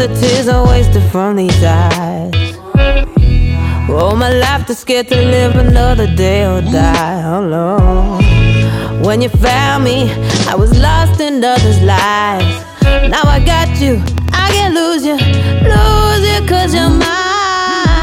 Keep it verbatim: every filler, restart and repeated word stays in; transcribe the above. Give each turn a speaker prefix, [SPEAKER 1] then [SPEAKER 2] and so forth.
[SPEAKER 1] tears are wasted from these eyes. All my life too scared to live another day or die alone. When you found me, I was lost in others' lives. Now I got you, I can't lose you, lose you 'cause you're mine.